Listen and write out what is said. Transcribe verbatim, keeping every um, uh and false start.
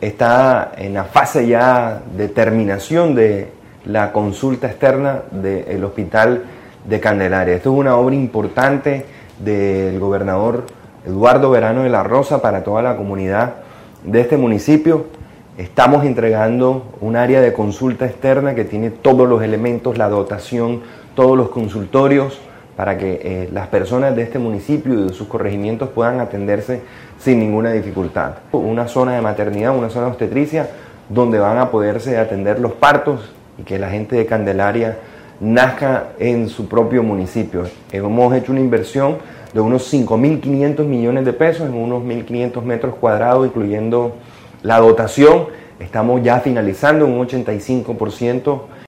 está en la fase ya de terminación de la consulta externa del Hospital de Candelaria. Esto es una obra importante del gobernador Eduardo Verano de la Rosa para toda la comunidad de este municipio. Estamos entregando un área de consulta externa que tiene todos los elementos, la dotación, todos los consultorios, para que eh, las personas de este municipio y de sus corregimientos puedan atenderse sin ninguna dificultad. Una zona de maternidad, una zona de obstetricia, donde van a poderse atender los partos y que la gente de Candelaria nazca en su propio municipio. Hemos hecho una inversión de unos cinco mil quinientos millones de pesos en unos mil quinientos metros cuadrados, incluyendo la dotación. Estamos ya finalizando un ochenta y cinco por ciento